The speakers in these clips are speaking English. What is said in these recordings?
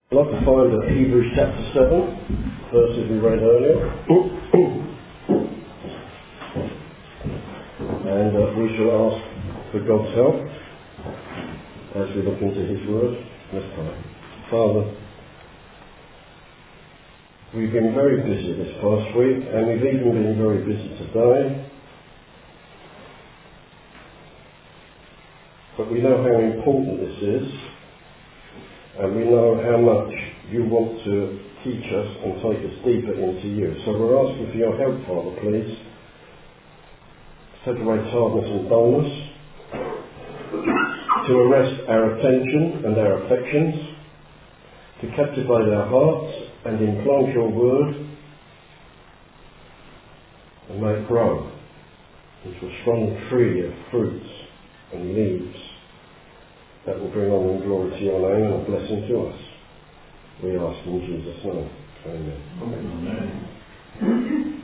I'd like to find at Hebrews chapter 7, verses we read earlier. And we shall ask for God's help as we look into His Word. Let's pray. Father, we've been very busy this past week, and we've even been very busy today. But we know how important this is, and we know how much you want to teach us and take us deeper into you. So we're asking for your help, Father, please. Set away tiredness and dullness, to arrest our attention and our affections, to captivate our hearts and implant your word, and may it grow into a strong tree of fruits and leaves that will bring honour and glory to your name and a blessing to us. We ask in Jesus' name. Amen. Amen.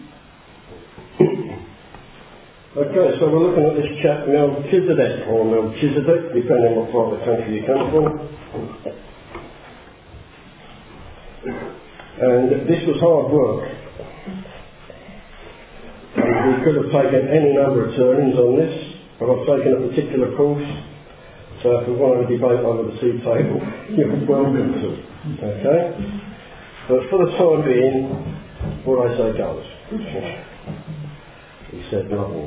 Okay, so we're looking at this chap Melchizedek, or Melchizedek, depending on what part of the country you come from. And this was hard work. And we could have taken any number of turnings on this, but I've taken a particular course. So if we want to have a debate over the tea table, you're welcome to. Okay? But for the time being, what I say goes. He said nothing.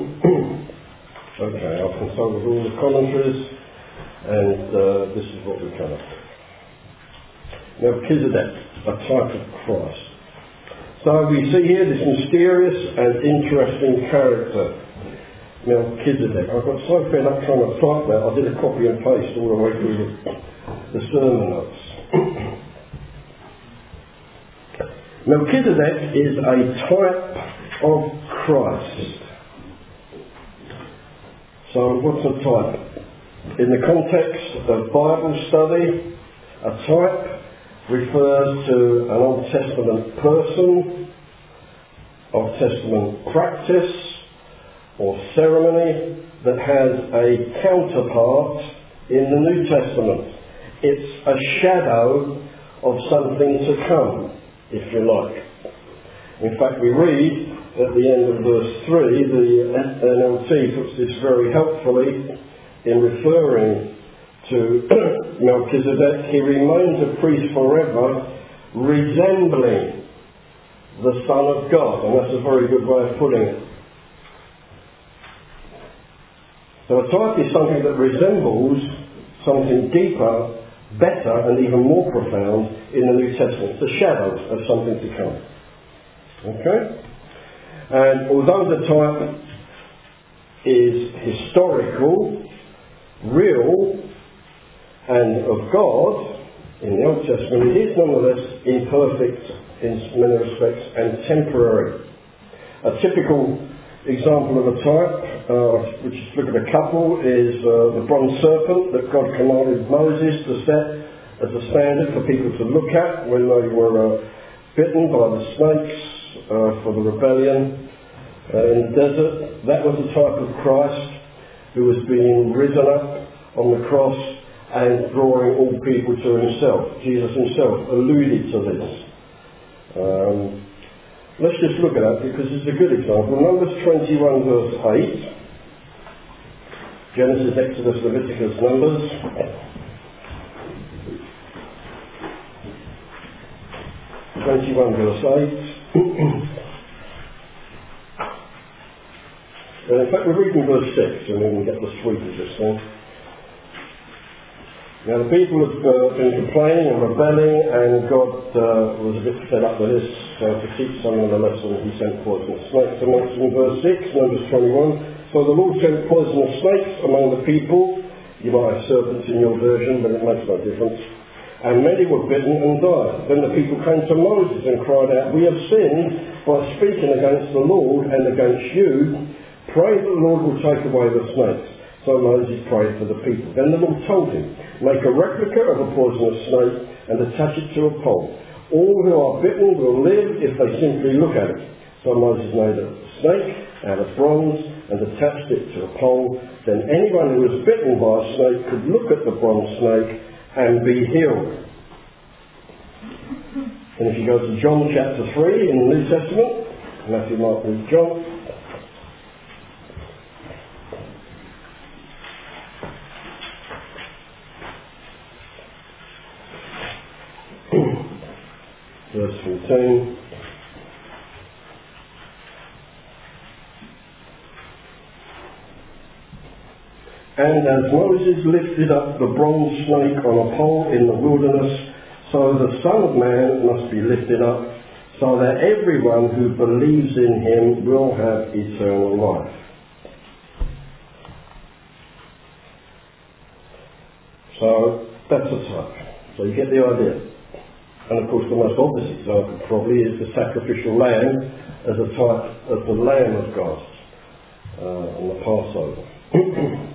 Okay, I've consulted all the commentaries, and this is what we come up with. Melchizedek, a type of Christ. So we see here this mysterious and interesting character, Melchizedek. I got so fed up trying to type that, I did a copy and paste all the way through the sermon notes. Melchizedek is a type of Christ. So what's a type? In the context of Bible study, a type refers to an Old Testament person, Old Testament practice, or ceremony that has a counterpart in the New Testament. It's a shadow of something to come, if you like. In fact, we read at the end of verse 3, the NLT puts this very helpfully in referring to Melchizedek. He remains a priest forever, resembling the Son of God. And that's a very good way of putting it. So a type is something that resembles something deeper, better, and even more profound in the New Testament. It's a shadow of something to come. Okay? And although the type is historical, real, and of God in the Old Testament, it is nonetheless imperfect in many respects and temporary. A typical example of a type, which is look at a couple, is the bronze serpent that God commanded Moses to set as a standard for people to look at when they were bitten by the snakes for the rebellion in the desert. That was a type of Christ who was being risen up on the cross and drawing all people to himself. Jesus himself alluded to this. Let's just look at that because it's a good example. Numbers 21 verse 8. Genesis, Exodus, Leviticus, Numbers. Verse 8. In fact, we're reading verse 6 and we can get the sweep of this thing. Now the people have been complaining and rebelling, and God was a bit fed up with this, so to teach someone a lesson he sent poisonous snakes amongst them. In verse 6, Numbers 21, so the Lord sent poisonous snakes among the people. You might have serpents in your version, but it makes no difference. And many were bitten and died. Then the people came to Moses and cried out, we have sinned by speaking against the Lord and against you. Pray that the Lord will take away the snakes. So Moses prayed for the people. Then the Lord told him, make a replica of a poisonous snake and attach it to a pole. All who are bitten will live if they simply look at it. So Moses made a snake out of bronze and attached it to a pole. Then anyone who was bitten by a snake could look at the bronze snake and be healed. And if you go to John chapter 3 in the New Testament, Matthew, Mark, Luke, John, verse 14. And as Moses lifted up the bronze snake on a pole in the wilderness, so the Son of Man must be lifted up, so that everyone who believes in him will have eternal life. So that's a type. So you get the idea. And of course the most obvious example probably is the sacrificial lamb as a type of the Lamb of God on the Passover.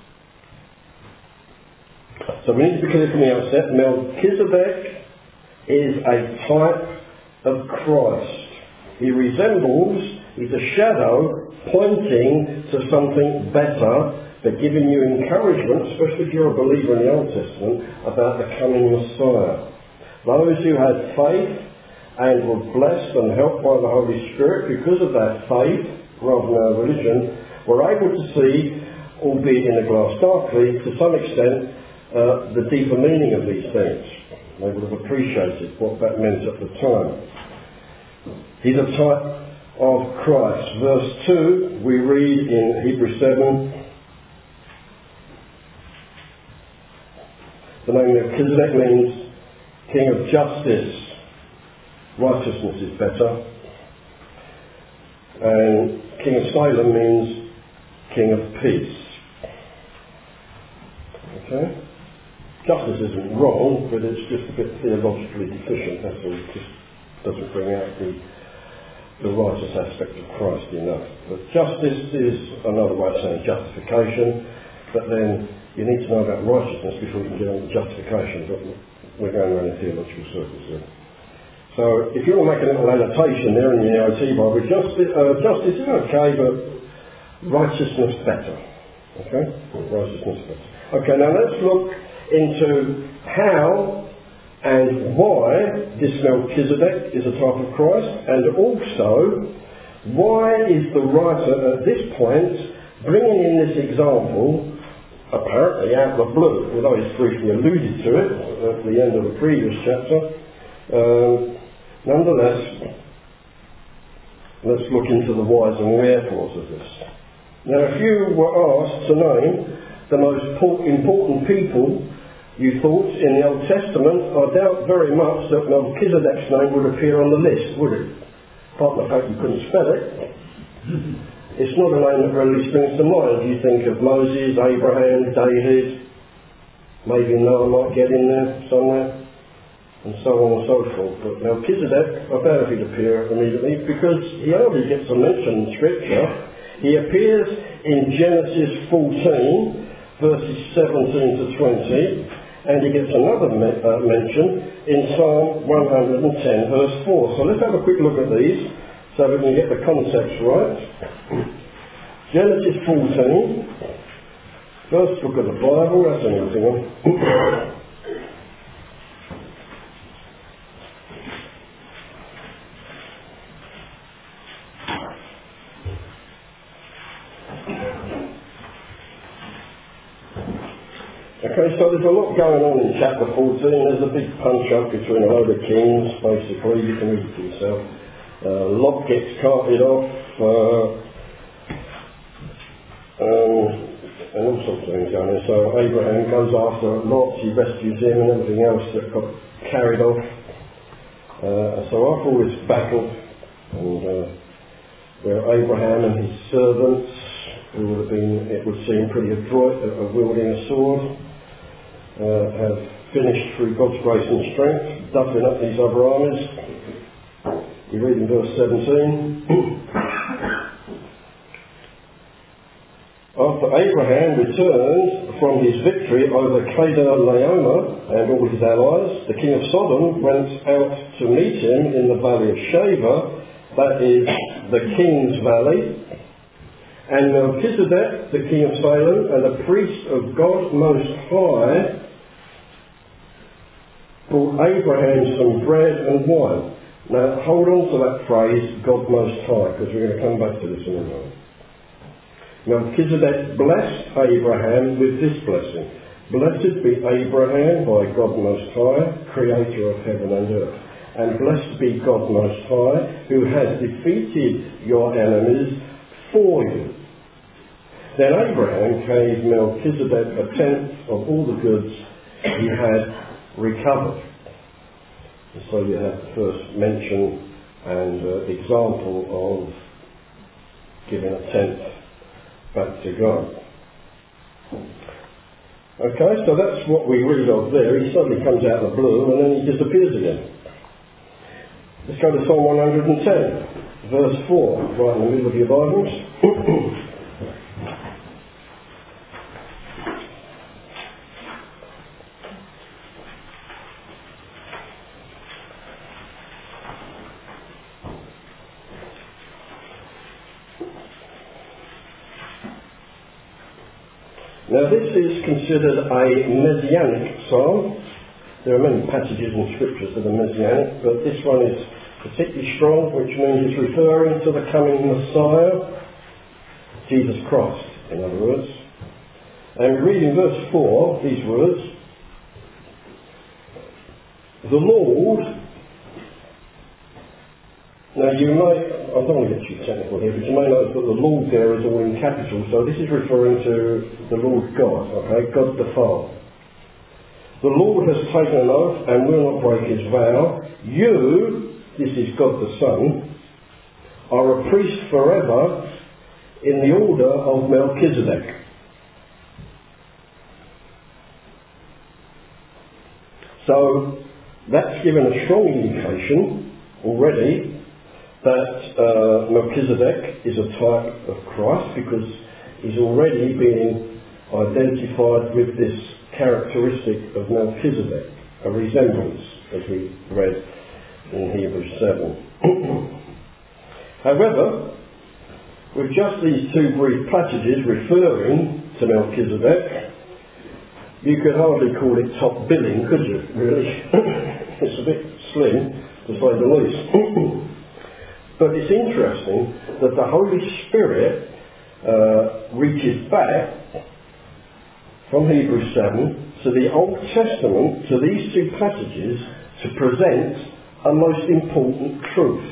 So we need to be clear from the outset, Melchizedek is a type of Christ. He resembles, he's a shadow pointing to something better, but giving you encouragement, especially if you're a believer in the Old Testament, about the coming Messiah. Those who had faith and were blessed and helped by the Holy Spirit because of that faith, rather than our religion, were able to see, albeit in a glass darkly, to some extent, the deeper meaning of these things. They would have appreciated what that meant at the time. He's a type of Christ. Verse 2, we read in Hebrews 7, the name of Melchizedek means King of Justice. Righteousness is better. And King of Salem means King of Peace. Okay? Justice isn't wrong, but it's just a bit theologically deficient. That's all. It just doesn't bring out the righteous aspect of Christ enough. But justice is another way of saying justification, but then you need to know about righteousness before you can get on to justification, but we're going around in theological circles there. So if you want to make a little annotation there in the NIT Bible, justice is okay, but righteousness better. Okay? Righteousness better. Okay, now let's look into how and why this Melchizedek is a type of Christ, and also why is the writer at this point bringing in this example, apparently out of the blue, although he's briefly alluded to it at the end of the previous chapter. Nonetheless, let's look into the whys and wherefores of this. Now, if you were asked to name the most important people you thought in the Old Testament, I doubt very much that Melchizedek's name would appear on the list, would it? Apart from the fact you couldn't spell it. It's not a name that readily springs to mind. You think of Moses, Abraham, David, maybe Noah might get in there somewhere, and so on and so forth. But Melchizedek, I doubt if he'd appear immediately, because he hardly gets a mention in Scripture. He appears in Genesis 14, verses 17 to 20, and he gets another mention in Psalm 110, verse 4. So let's have a quick look at these so we can get the concepts right. Genesis 14, first book of the Bible, that's an easy one. Okay, so there's a lot going on in chapter 14. There's a big punch-up between a load of kings, basically. You can read it for yourself. Lot gets carted off, and all sorts of things going on. So Abraham goes after Lot, he rescues him and everything else that got carried off. So after all this battle, and where Abraham and his servants, who would have been, it would seem, pretty adroit at wielding a sword, have finished through God's grace and strength, duffing up these other armies. We read in verse 17. After Abraham returned from his victory over Kedar-Laomer and all his allies, the king of Sodom went out to meet him in the valley of Shaveh, that is the king's valley. And Melchizedek, the king of Salem, and a priest of God Most High, brought Abraham some bread and wine. Now, hold on to that phrase, God Most High, because we're going to come back to this in a moment. Melchizedek blessed Abraham with this blessing. Blessed be Abraham by God Most High, creator of heaven and earth. And blessed be God Most High, who has defeated your enemies for you. Then Abraham gave Melchizedek a tenth of all the goods he had recovered. And so you have the first mention and example of giving a tenth back to God. Okay, so that's what we read of there. He suddenly comes out of the blue and then he disappears again. Let's go to Psalm 110, verse 4, right in the middle of your Bibles. Now this is considered a messianic psalm. There are many passages in scriptures that are messianic, but this one is particularly strong, which means it's referring to the coming Messiah, Jesus Christ, in other words. And reading verse 4, these words, the Lord. Now you may, I don't want to get too technical here, but you may notice that the Lord there is all in capital, so this is referring to the Lord God, okay, God the Father. The Lord has taken an oath and will not break his vow. You, this is God the Son, are a priest forever in the order of Melchizedek. So that's given a strong indication already that Melchizedek is a type of Christ, because he's already being identified with this characteristic of Melchizedek, a resemblance, as we read in Hebrews 7. However, with just these two brief passages referring to Melchizedek, you could hardly call it top billing, could you, really? It's a bit slim, to say the least. But it's interesting that the Holy Spirit reaches back from Hebrews 7 to the Old Testament, to these two passages, to present a most important truth.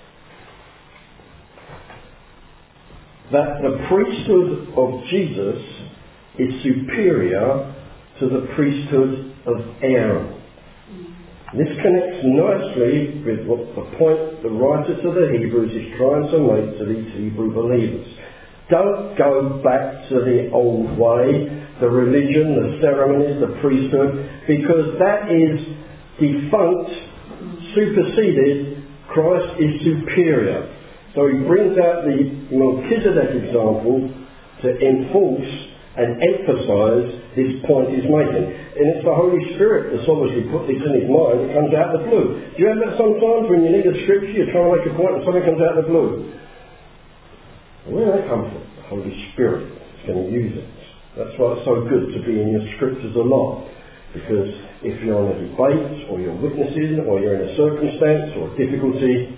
That the priesthood of Jesus is superior to the priesthood of Aaron. This connects nicely with what the point the writer to the Hebrews is trying to make to these Hebrew believers. Don't go back to the old way, the religion, the ceremonies, the priesthood, because that is defunct, superseded. Christ is superior. So he brings out the Melchizedek example to enforce and emphasise this point he's making. And it's the Holy Spirit that's obviously put this in his mind. It comes out of the blue. Do you have that sometimes when you need a scripture, you're trying to make a point and something comes out of the blue? Where did that come from? The Holy Spirit is going to use it. That's why it's so good to be in your scriptures a lot. Because if you're on a debate, or you're witnessing, or you're in a circumstance or a difficulty,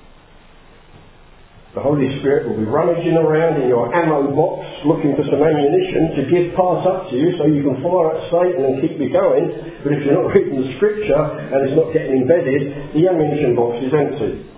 the Holy Spirit will be rummaging around in your ammo box looking for some ammunition to give pass up to you so you can fire at Satan and keep you going. But if you're not reading the scripture and it's not getting embedded, the ammunition box is empty.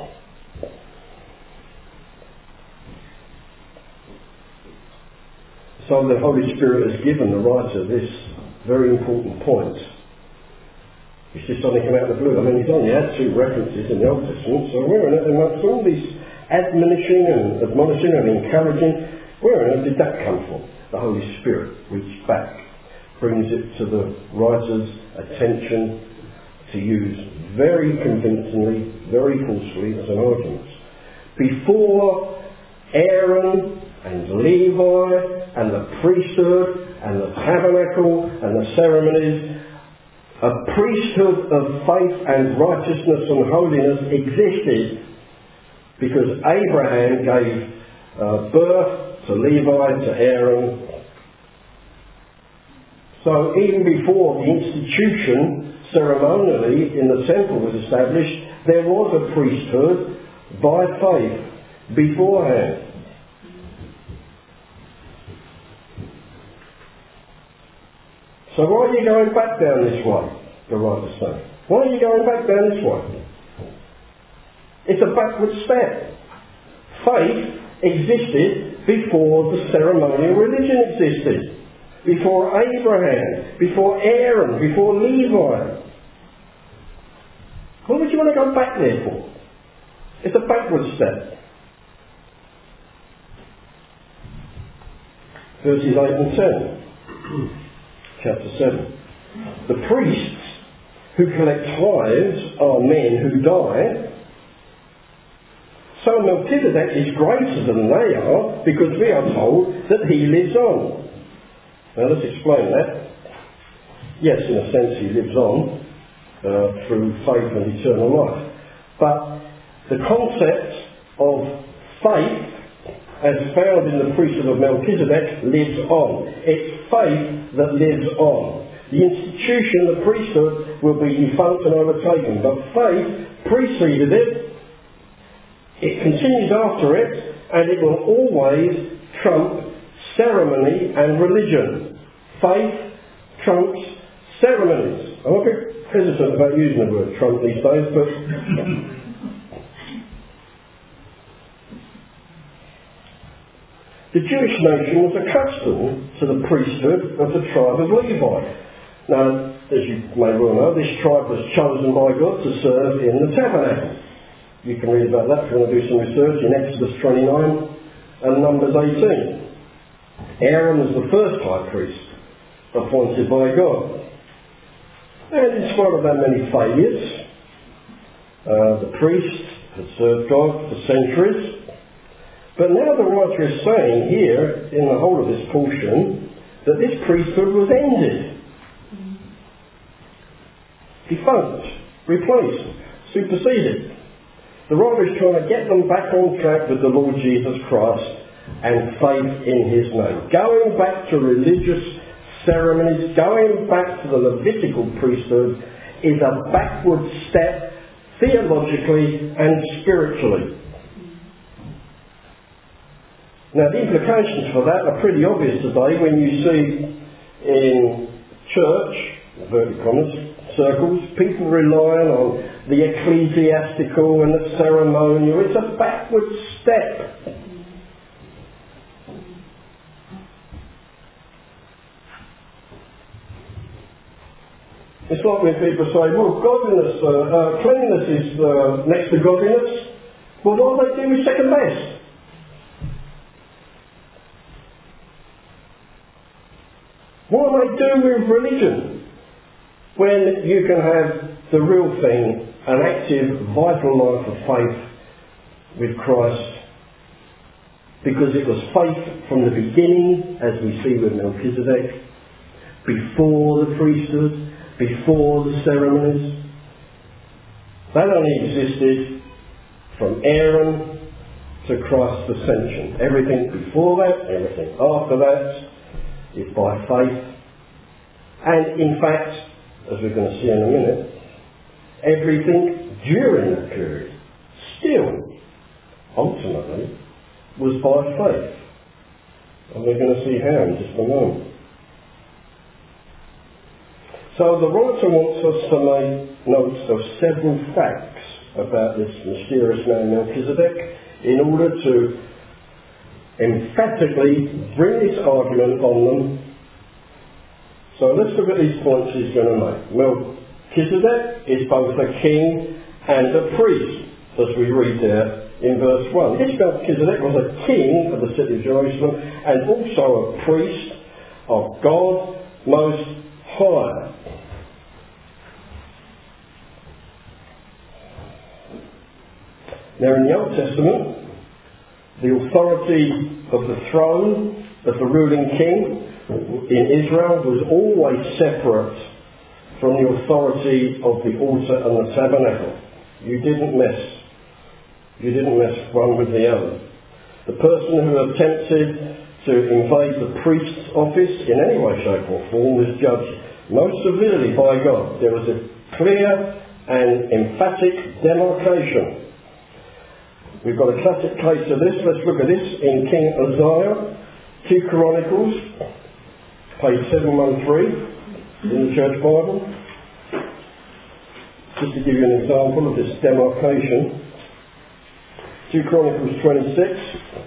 So the Holy Spirit has given the writer this very important point. It's just suddenly come out of the blue. I mean, he's only had two references in the Old Testament, so where on earth, amongst all these admonishing and admonishing and encouraging, where on earth did that come from? The Holy Spirit reached back, brings it to the writer's attention to use very convincingly, very forcefully as an argument. Before Aaron and Levi and the priesthood and the tabernacle and the ceremonies, a priesthood of faith and righteousness and holiness existed, because Abraham gave birth to Levi, to Aaron, So even before the institution ceremonially in the temple was established, there was a priesthood by faith beforehand. So why are you going back down this way, the writer says? Why are you going back down this way? It's a backward step. Faith existed before the ceremonial religion existed. Before Abraham, before Aaron, before Levi. What would you want to go back there for? It's a backward step. Verses 8 and 10. Chapter 7. The priests who collect tithes are men who die. So Melchizedek is greater than they are because we are told that he lives on. Now let's explain that. Yes, in a sense he lives on through faith and eternal life. But the concept of faith as found in the priesthood of Melchizedek lives on. It's faith that lives on. The institution, the priesthood, will be defunct and overtaken. But faith preceded it. It continues after it, and it will always trump ceremony and religion. Faith trumps ceremonies. I'm a bit hesitant about using the word trump these days, but the Jewish nation was accustomed to the priesthood of the tribe of Levi. Now, as you may well know, this tribe was chosen by God to serve in the tabernacle. You can read about that if you want to do some research in Exodus 29 and Numbers 18. Aaron was the first high priest appointed by God. And in spite of that many failures, the priest had served God for centuries. But now the writer is saying here, in the whole of this portion, that this priesthood was ended. Defunct, replaced, superseded. The writer is trying to get them back on track with the Lord Jesus Christ and faith in his name. Going back to religious ceremonies, going back to the Levitical priesthood is a backward step theologically and spiritually. Now the implications for that are pretty obvious today when you see in church, inverted commas, circles, people relying on the ecclesiastical and the ceremonial. It's a backward step. It's like when people say, well, godliness, cleanliness is next to godliness. Well, what do they do is second best. What do they do with religion when you can have the real thing, an active, vital life of faith with Christ? Because it was faith from the beginning, as we see with Melchizedek, before the priesthood, before the ceremonies. That only existed from Aaron to Christ's ascension. Everything before that, everything after that is by faith. And in fact, as we're going to see in a minute, everything during that period still, ultimately, was by faith. And we're going to see how in just a moment. So the writer wants us to make notes of several facts about this mysterious man Melchizedek in order to emphatically bring this argument on them. So let's look at these points he's going to make. Melchizedek is both a king and a priest, as we read there in verse 1. This Melchizedek was a king of the city of Jerusalem and also a priest of God Most High. Now in the Old Testament, the authority of the throne of the ruling king in Israel was always separate from the authority of the altar and the tabernacle. You didn't mess one with the other. The person who attempted to invade the priest's office in any way, shape or form was judged most severely by God. There was a clear and emphatic demarcation. We've got a classic case of this. Let's look at this in King Uzziah, 2 Chronicles, page 713 in the Church Bible. Just to give you an example of this demarcation. 2 Chronicles 26.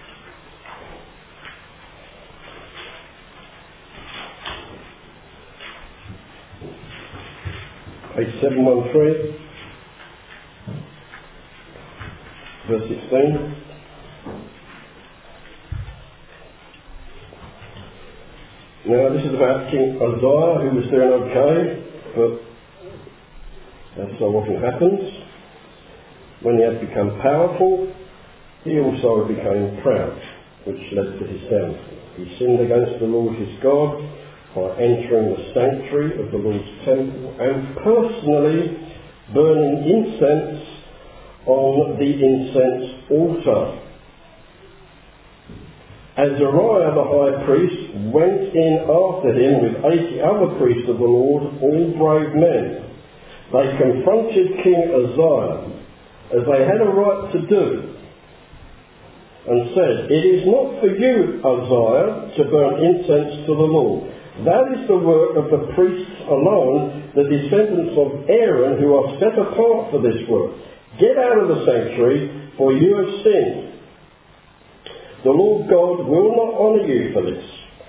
Page 713, verse 16. Now this is about King Uzziah, who was doing okay, but as so often happens, when he had become powerful, he also became proud, which led to his downfall. He sinned against the Lord his God by entering the sanctuary of the Lord's temple and personally burning incense on the incense altar. Azariah the high priest went in after him with 80 other priests of the Lord, all brave men. They confronted King Uzziah, as they had a right to do, and said, "It is not for you, Uzziah, to burn incense to the Lord. That is the work of the priests alone, the descendants of Aaron, who are set apart for this work. Get out of the sanctuary, for you have sinned. The Lord God will not honour you for this."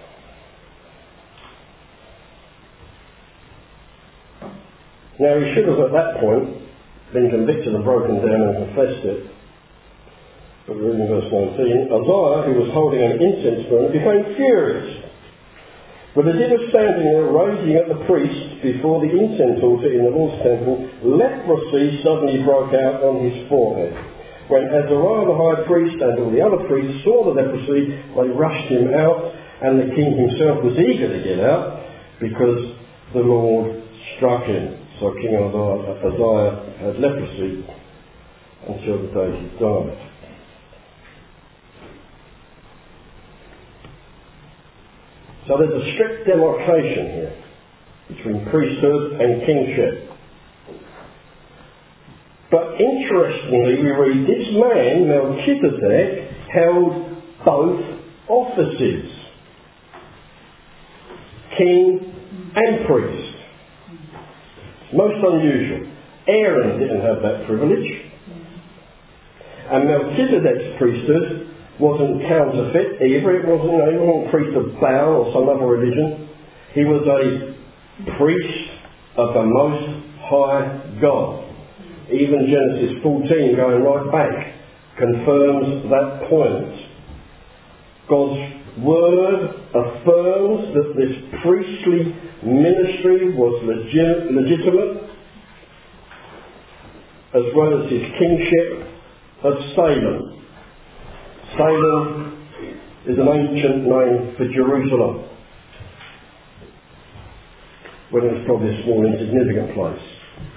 Now he should have at that point been convicted and broken down and confessed it. But we're in verse 19. Uzziah, who was holding an incense burner, became furious. But as he was standing there raging at the priest before the incense altar in the Lord's temple, leprosy suddenly broke out on his forehead. When Azariah the high priest and all the other priests saw the leprosy, they rushed him out, and the king himself was eager to get out, because the Lord struck him. So King Uzziah had leprosy until the day he died. So there's a strict demarcation here between priesthood and kingship. But interestingly, we read this man, Melchizedek, held both offices, king and priest. Most unusual. Aaron didn't have that privilege. And Melchizedek's priesthood wasn't counterfeit either. He wasn't a priest of Baal or some other religion. He was a priest of the Most High God. Even Genesis 14, going right back, confirms that point. God's Word affirms that this priestly ministry was legitimate, as well as his kingship of Salem. Salem is an ancient name for Jerusalem, when it was probably a small insignificant place.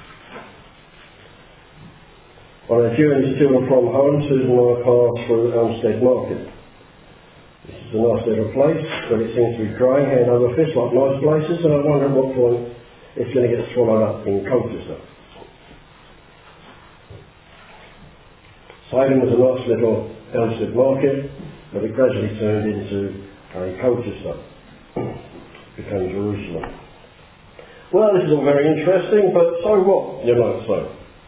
On our journeys to and from home, Susan and I passed through Elmstead Market. This is a nice little place, but it seems to be growing hand over fist like nice places, and I wonder at what point it's going to get swallowed up in Colchester. Salem was a nice little Elmstead Market, but it gradually turned into a Colchester. Became Jerusalem. Well, this is all very interesting, but so what, you might say?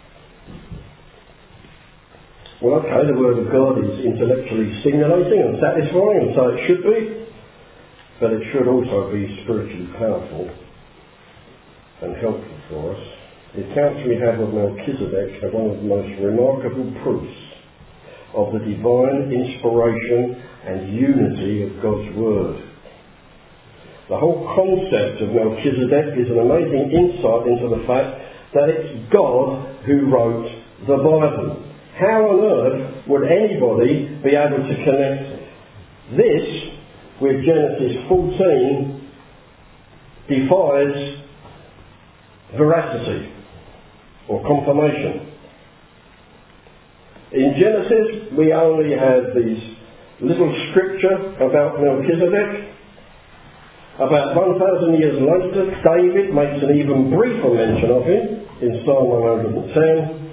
Well, okay, the Word of God is intellectually stimulating and satisfying, and so it should be, but it should also be spiritually powerful and helpful for us. The accounts we have of Melchizedek are one of the most remarkable proofs of the divine inspiration and unity of God's Word. The whole concept of Melchizedek is an amazing insight into the fact that it's God who wrote the Bible. How on earth would anybody be able to connect this with Genesis 14 defies veracity or confirmation. In Genesis, we only have these little scripture about Melchizedek. About 1,000 years later, David makes an even briefer mention of him in Psalm 110,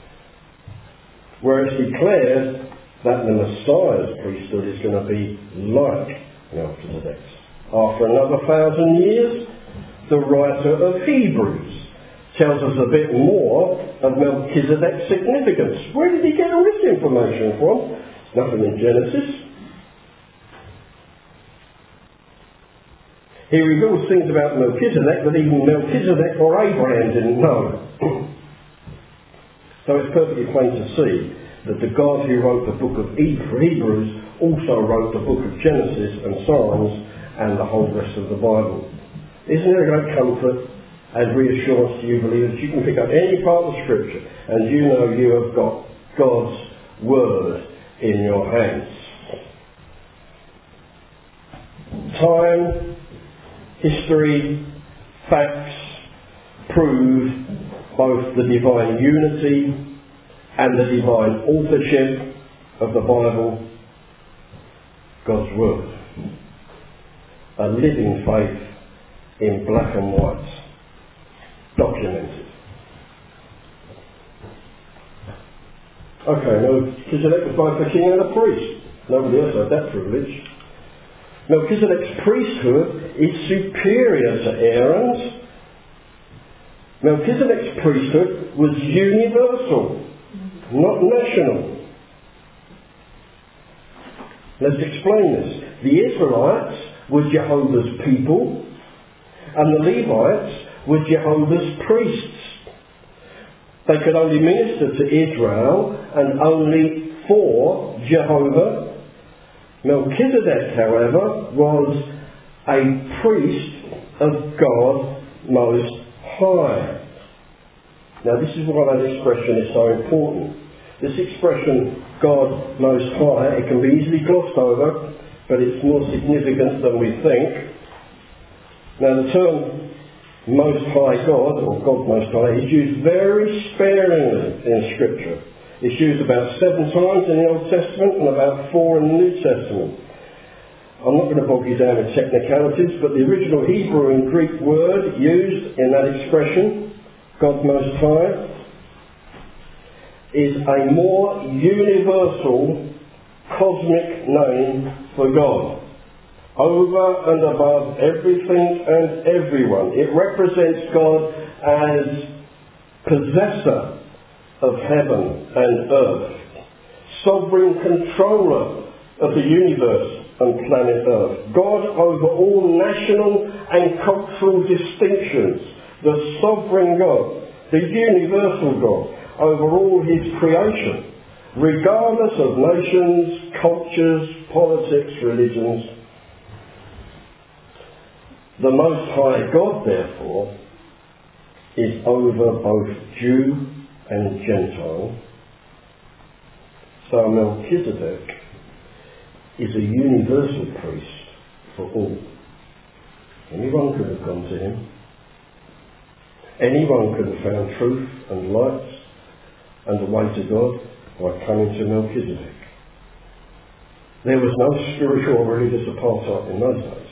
where it's declared that the Messiah's priesthood is going to be like Melchizedek's. After another 1,000 years, the writer of Hebrews tells us a bit more of Melchizedek's significance. Where did he get all this information from? It's nothing in Genesis. He reveals things about Melchizedek that even Melchizedek or Abraham didn't know. So it's perfectly plain to see that the God who wrote the book of Hebrews also wrote the book of Genesis and Psalms and the whole rest of the Bible. Isn't there a great comfort and reassurance to you believers? You can pick up any part of Scripture and you know you have got God's Word in your hands. Time, history, facts prove both the divine unity and the divine authorship of the Bible, God's Word. A living faith in black and white, documented. Okay, Melchizedek was both the king and the priest. Nobody else had that privilege. Melchizedek's priesthood is superior to Aaron's. Melchizedek's priesthood was universal, not national. Let's explain this. The Israelites were Jehovah's people, and the Levites were Jehovah's priests. They could only minister to Israel and only for Jehovah. Melchizedek, however, was a priest of God Most High. Now this is why that expression is so important. This expression, God Most High, it can be easily glossed over, but it's more significant than we think. Now the term Most High God, or God Most High, is used very sparingly in Scripture. It's used about 7 times in the Old Testament and about 4 in the New Testament. I'm not going to bog you down with technicalities, but the original Hebrew and Greek word used in that expression, God Most High, is a more universal cosmic name for God, over and above everything and everyone. It represents God as possessor of heaven and earth, sovereign controller of the universe and planet Earth, God over all national and cultural distinctions, the sovereign God, the universal God over all his creation, regardless of nations, cultures, politics, religions. The Most High God, therefore, is over both Jew and Gentile. So Melchizedek is a universal priest for all. Anyone could have gone to him. Anyone could have found truth and light and the way to God by coming to Melchizedek. There was no spiritual or religious apartheid in those days.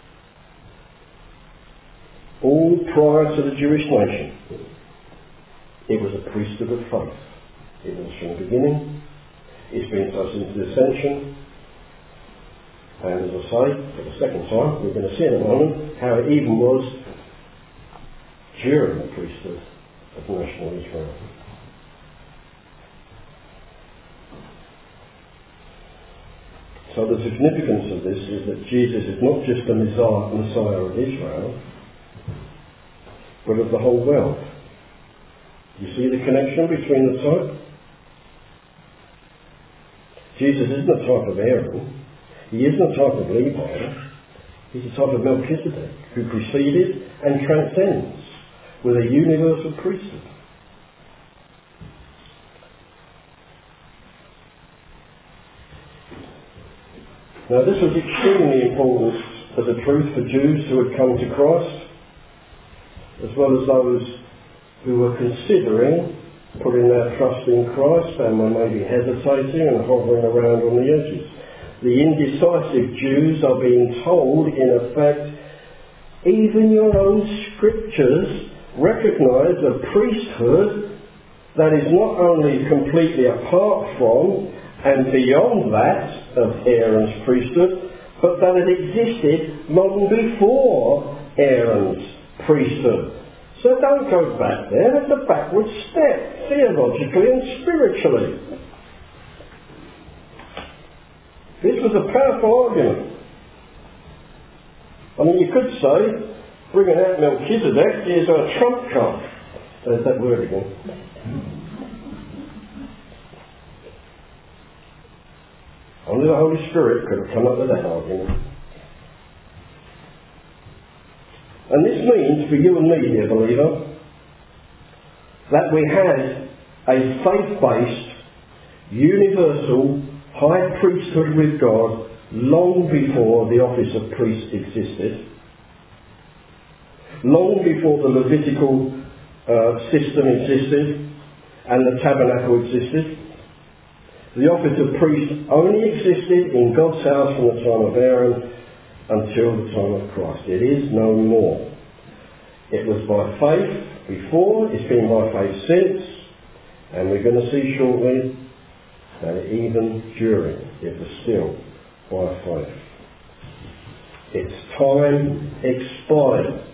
All prior to the Jewish nation, it was a priesthood of faith. It was from the beginning. It's been so since the ascension. And as I say, for the second time, we're going to see in a moment how it even was during the priesthood of national Israel. So the significance of this is that Jesus is not just the Messiah of Israel, but of the whole world. You see the connection between the type? Jesus isn't a type of Aaron. He isn't a type of Levi. He's a type of Melchizedek, who preceded and transcends with a universal priesthood. Now this was extremely important as a truth for Jews who had come to Christ, as well as those who were considering putting their trust in Christ and were maybe hesitating and hovering around on the edges. The indecisive Jews are being told, in effect, even your own scriptures recognise a priesthood that is not only completely apart from and beyond that of Aaron's priesthood, but that it existed long before Aaron's priesthood. So don't go back there. That's a backward step, theologically and spiritually. This was a powerful argument. I mean, you could say, bringing out Melchizedek is a trump card. There's that word again. Only the Holy Spirit could have come up with that argument. And this means, for you and me, dear believer, that we had a faith-based, universal, high priesthood with God long before the office of priest existed, long before the Levitical system existed and the tabernacle existed. The office of priest only existed in God's house from the time of Aaron until the time of Christ. It is no more. It was by faith before, it's been by faith since, and we're going to see shortly that even during it was still by faith. Its time expired.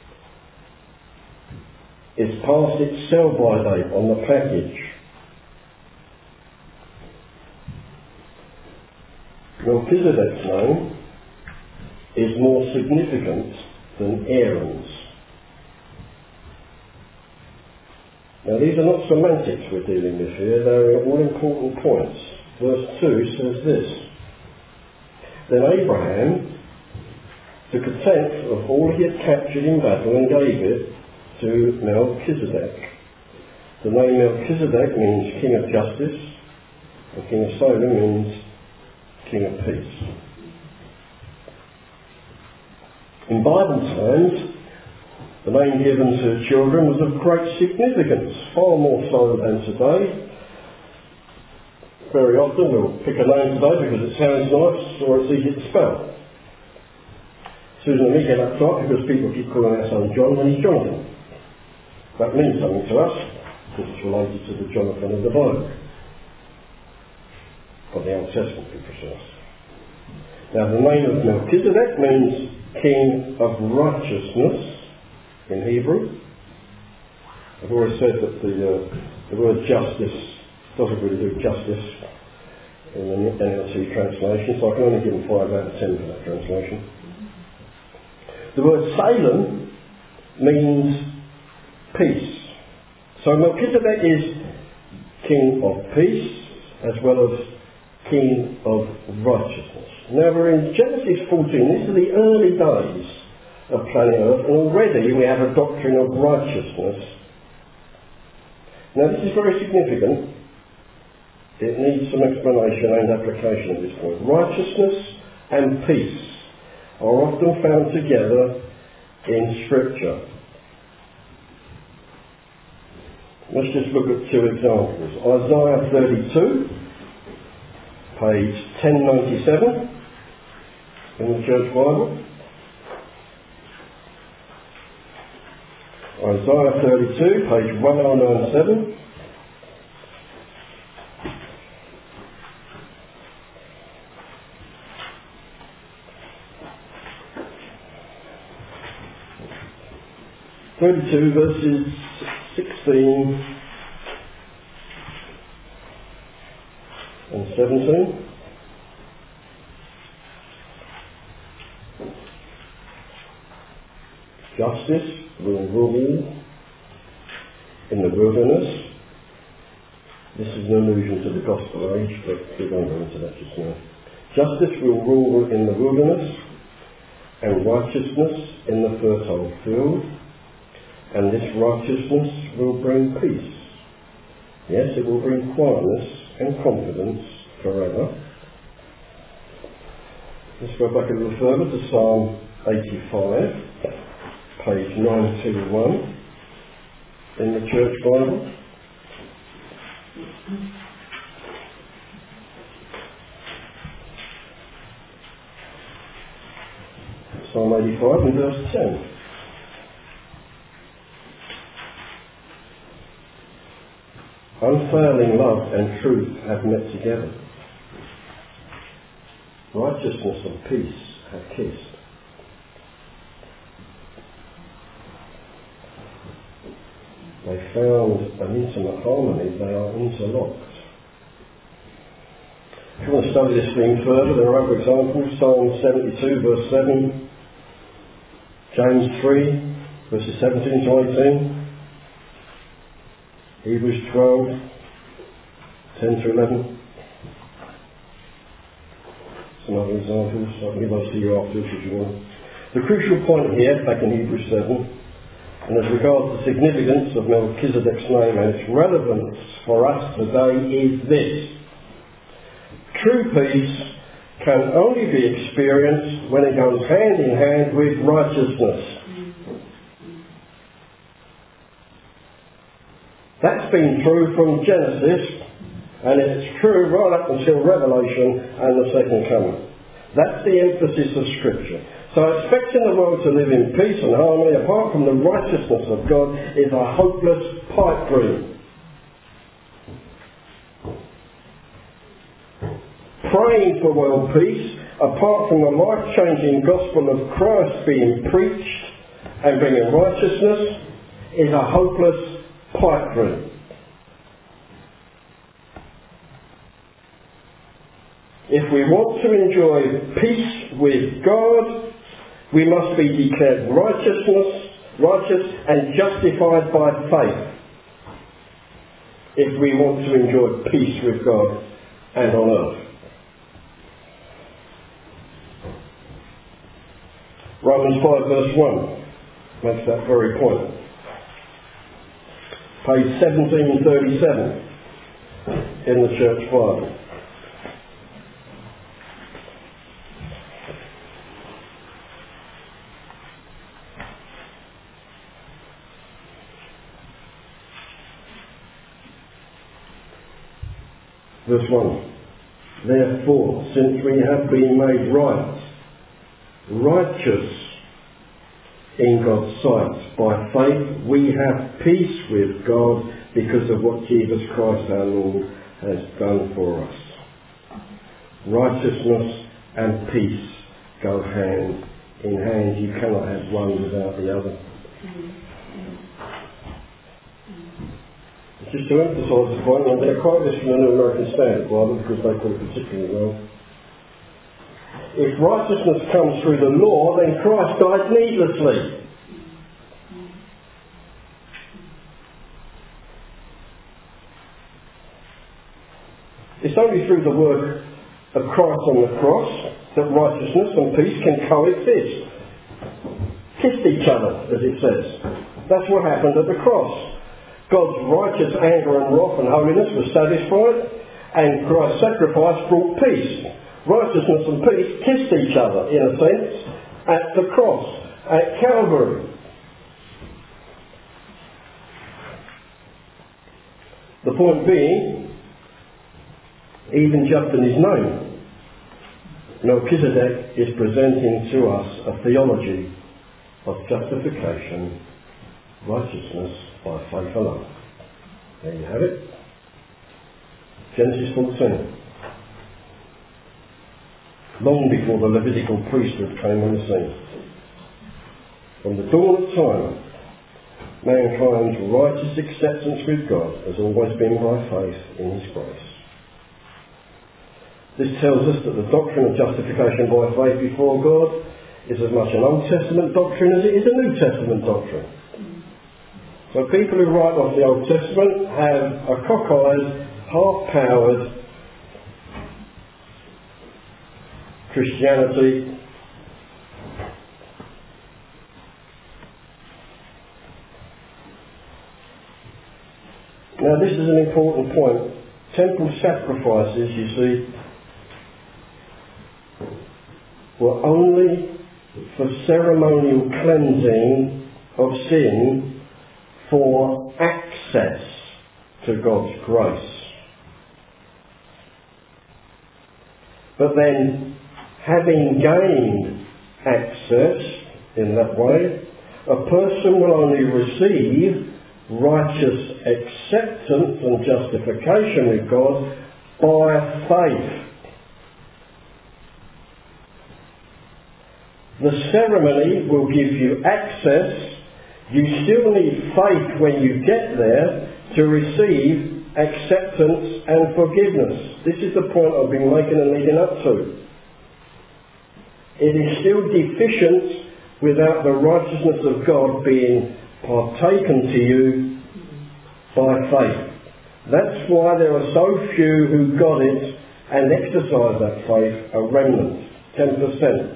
It's past its sell-by date on the package. Melchizedek's name is more significant than Aaron's. Now these are not semantics we're dealing with here, they're all important points. Verse 2 says this: Then Abraham took a tenth of all he had captured in battle and gave it to Melchizedek. The name Melchizedek means King of Justice, and King of Salem means King of Peace. In Bible times, the name given to children was of great significance, far more so than today. Very often we'll pick a name today because it sounds nice or it's easy to spell. Susan and me get uptight because people keep calling our son John when he's Jonathan. That means something to us because it's related to the Jonathan of the Bible. Of the Old Testament, to be precise. Now the name of Melchizedek means King of Righteousness in Hebrew. I've always said that the word justice doesn't really do justice in the NLT translation, so I can only give them 5 out of 10 for that translation. The word Salem means peace. So Melchizedek is King of Peace as well as King of Righteousness. Now we're in Genesis 14. These are the early days of planet Earth, and already we have a doctrine of righteousness. Now this is very significant. It needs some explanation and application at this point. Righteousness and peace are often found together in Scripture. Let's just look at 2 examples. Isaiah 32, page 1097 in the Church Bible. Isaiah 32, page 1097. Verses 16 and 17. Justice will rule in the wilderness. This is an allusion to the gospel age, but we won't go into that just now. Justice will rule in the wilderness, and righteousness in the fertile field, and this righteousness will bring peace. Yes, it will bring quietness and confidence forever. Let's go back a little further to Psalm 85, page 921 in the Church Bible. Psalm 85 and verse 10. Unfailing love and truth have met together. Righteousness and peace have kissed. They found an intimate harmony. They are interlocked. If you want to study this theme further, there are other examples. Psalm 72 verse 7, James 3 verses 17 to 18, Hebrews 12, 10 to 11. Some other examples. I can give those to you afterwards if you want. The crucial point here, back in Hebrews 7, and as regards the significance of Melchizedek's name and its relevance for us today, is this. True peace can only be experienced when it goes hand in hand with righteousness. That's been true from Genesis, and it's true right up until Revelation and the second coming. That's the emphasis of Scripture. So expecting the world to live in peace and harmony apart from the righteousness of God is a hopeless pipe dream. Praying for world peace apart from the life-changing gospel of Christ being preached and bringing righteousness is a hopeless pipe dream. If we want to enjoy peace with God, we must be declared righteous and justified by faith. If we want to enjoy peace with God and on earth. Romans 5 verse 1 makes that very point. Page 1737 in the Church Bible. Verse 1. Therefore, since we have been made righteous in God's sight by faith, we have peace with God because of what Jesus Christ our Lord has done for us. Righteousness and peace go hand in hand. You cannot have one without the other. Just to emphasise the point, and they're quite this from the New American Standard Bible because they put it particularly well. If righteousness comes through the law, then Christ died needlessly. It's only through the work of Christ on the cross that righteousness and peace can coexist. Kissed each other, as it says. That's what happened at the cross. God's righteous anger and wrath and holiness was satisfied, and Christ's sacrifice brought peace. Righteousness and peace kissed each other, in a sense, at the cross, at Calvary. The point being, even just in his name, Melchizedek is presenting to us a theology of justification, righteousness by faith alone. There you have it. Genesis 14. Long before the Levitical priesthood came on the scene. From the dawn of time, mankind's righteous acceptance with God has always been by faith in his grace. This tells us that the doctrine of justification by faith before God is as much an Old Testament doctrine as it is a New Testament doctrine. So people who write off the Old Testament have a cockeyed, half-powered Christianity Now this is an important point. Temple sacrifices, you see, were only for ceremonial cleansing of sin for access to God's grace. But then, having gained access in that way. A person will only receive righteous acceptance and justification with God by faith. The ceremony will give you access. You still need faith when you get there to receive acceptance and forgiveness. This is the point I've been making and leading up to. It is still deficient without the righteousness of God being partaken to you by faith. That's why there are so few who got it and exercised that faith, a remnant, 10%.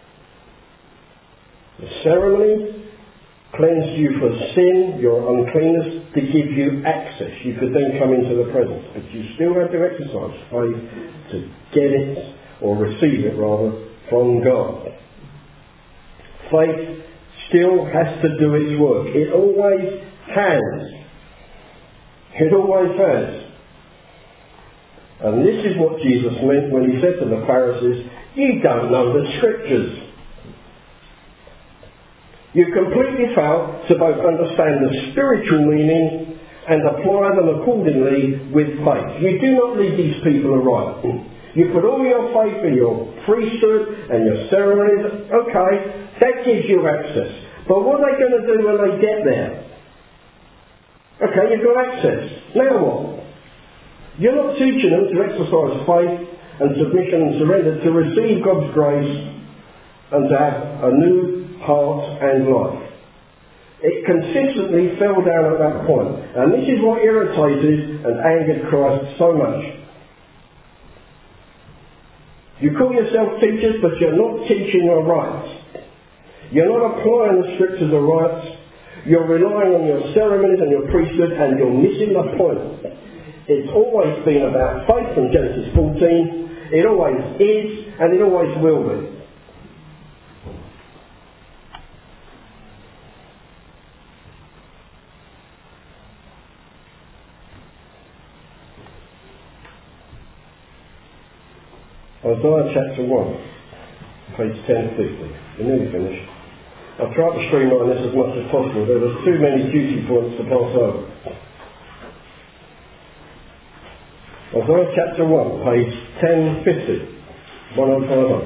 The ceremony cleansed you for sin, your uncleanness, to give you access. You could then come into the presence, but you still had to exercise faith to get it, or receive it rather, from God. Faith still has to do its work. It always has. It always has. And this is what Jesus meant when he said to the Pharisees, "You don't know the Scriptures." You completely fail to both understand the spiritual meaning and apply them accordingly with faith. You do not lead these people aright. You put all your faith in your priesthood and your ceremonies. Okay, that gives you access. But what are they going to do when they get there? Okay, you've got access. Now what? You're not teaching them to exercise faith and submission and surrender to receive God's grace and to have a new heart and life. It consistently fell down at that point. And this is what irritated and angered Christ so much. You call yourself teachers, but you're not teaching your rights. You're not applying the Scriptures or rights. You're relying on your ceremonies and your priesthood, and you're missing the point. It's always been about faith from Genesis 14. It always is, and it always will be. Isaiah chapter 1, page 1050. We're nearly finished. I've tried to streamline this as much as possible. There was too many duty points to pass over. Isaiah chapter 1, page 1050. 1050.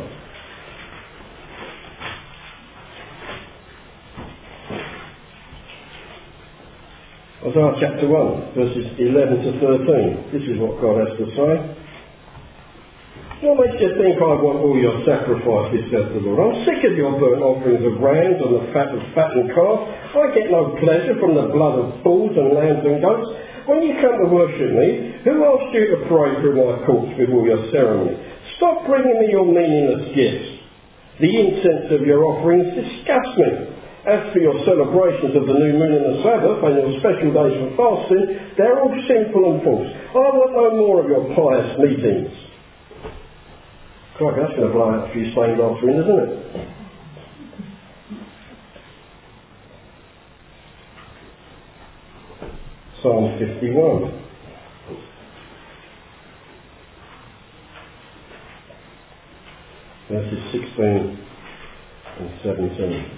Isaiah chapter 1, verses 11 to 13. This is what God has to say. What makes you think I want all your sacrifices, says the Lord? I'm sick of your burnt offerings of rams and the fat of fattened calves. I get no pleasure from the blood of bulls and lambs and goats. When you come to worship me, who asked you to pray through my courts with all your ceremony? Stop bringing me your meaningless gifts. The incense of your offerings disgusts me. As for your celebrations of the new moon and the Sabbath and your special days for fasting, they're all sinful and false. I want no more of your pious meetings. Crikey, that's going to blow out a few stained glass windows, isn't it? Psalm 51. Verses 16 and 17.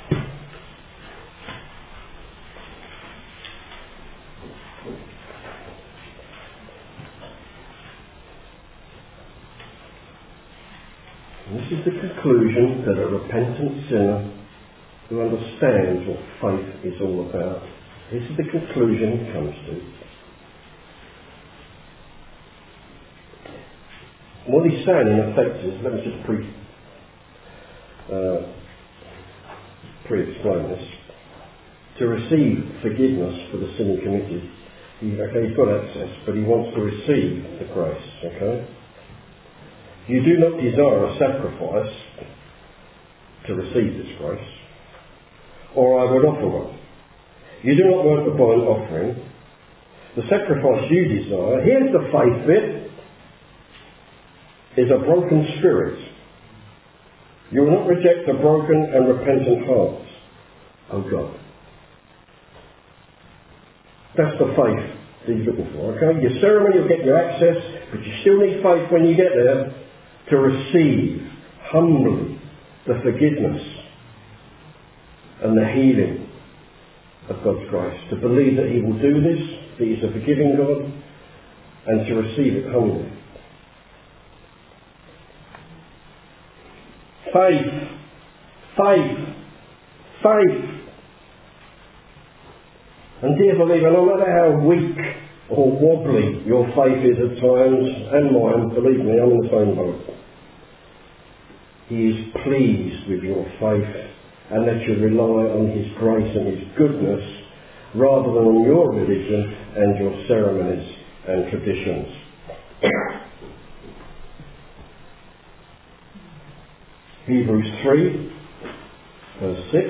This is the conclusion that a repentant sinner who understands what faith is all about, this is the conclusion he comes to. What he's saying in effect is, let me just pre-explain this. To receive forgiveness for the sin he committed, he's got access, but he wants to receive the grace, okay? You do not desire a sacrifice to receive this grace, or I would offer one. You do not want a burnt offering. The sacrifice you desire, here's the faith bit, is a broken spirit. You will not reject a broken and repentant heart, O God. That's the faith that he's looking for, okay? Your ceremony will get you access, but you still need faith when you get there to receive humbly the forgiveness and the healing of God's grace. To believe that he will do this, that he's a forgiving God, and to receive it humbly. Faith. Faith. Faith. And dear believer, no matter how weak or wobbly your faith is at times, and mine, believe me, I'm in the same boat. He is pleased with your faith, and that you rely on his grace and his goodness rather than on your religion and your ceremonies and traditions. Hebrews 3, verse 6.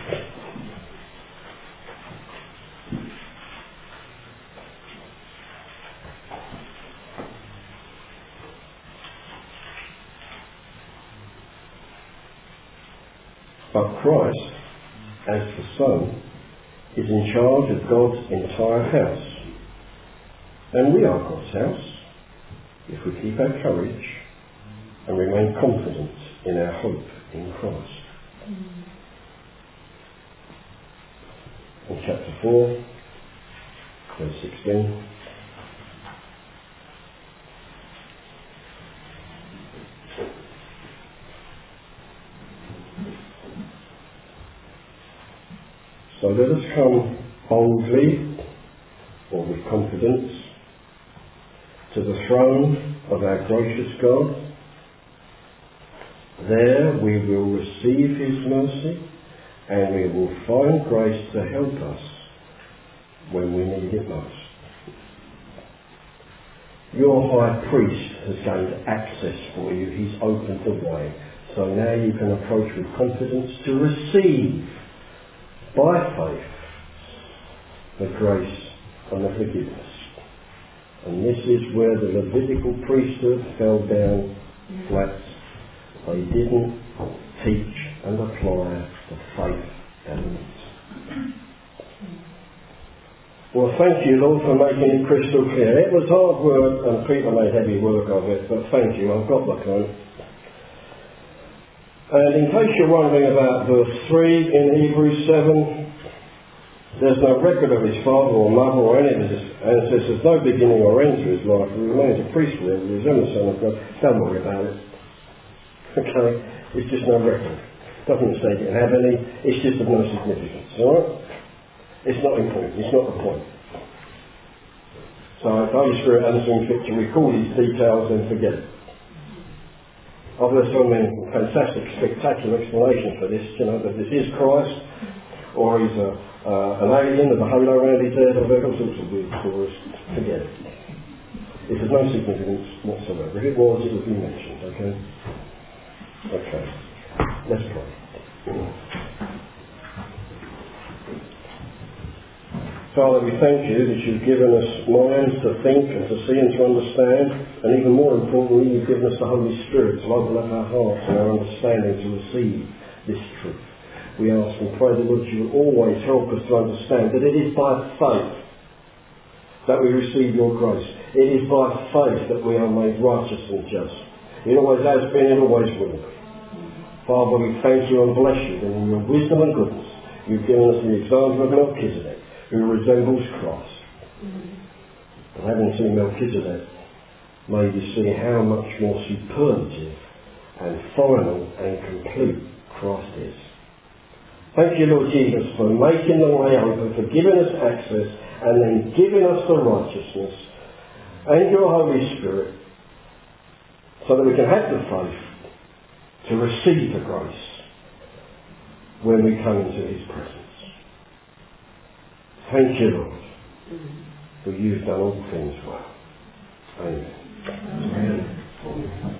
But Christ, as the Son, is in charge of God's entire house. And we are God's house if we keep our courage and remain confident in our hope in Christ. In chapter 4, verse 16. So let us come boldly, or with confidence, to the throne of our gracious God. There we will receive his mercy, and we will find grace to help us when we need it most. Your high priest has gained access for you. He's opened the way. So now you can approach with confidence to receive by faith the grace and the forgiveness. And this is where the Levitical priesthood fell down flat. They didn't teach and apply the faith element. Well, thank you, Lord, for making it crystal clear. It was hard work and Peter made heavy work of it, but thank you, I've got the point. And in case you're wondering about verse 3 in Hebrews 7, there's no record of his father or mother or any of his ancestors, no beginning or end to his life. He remains a priest forever. He's only the Son of God. Don't worry about it. Okay? It's just no record. Doesn't say he didn't have any. It's just of no significance. Alright? It's not important. It's not the point. So if Holy Spirit hasn't seen fit to recall these details, then forget it. I've heard so many fantastic, spectacular explanations for this, that this is Christ, or he's an alien with a halo around his head. I've heard all sorts of weird stories. Forget it. It has no significance whatsoever. If it was, it would be mentioned, okay? Okay. Let's pray. Father, we thank you that you've given us minds to think and to see and to understand, and even more importantly, you've given us the Holy Spirit to open up our hearts and our understanding to receive this truth. We ask and pray, Lord, you will always help us to understand that it is by faith that we receive your grace. It is by faith that we are made righteous and just. It always has been, it always will be. Father, we thank you and bless you that in your wisdom and goodness you've given us the example of Melchizedek, who resembles Christ. And having seen Melchizedek, may we see how much more superlative and final and complete Christ is. Thank you, Lord Jesus, for making the way open, for giving us access, and then giving us the righteousness and your Holy Spirit, so that we can have the faith to receive the grace when we come into his presence. Thank you, Lord, for you've done all things well. Amen. Amen.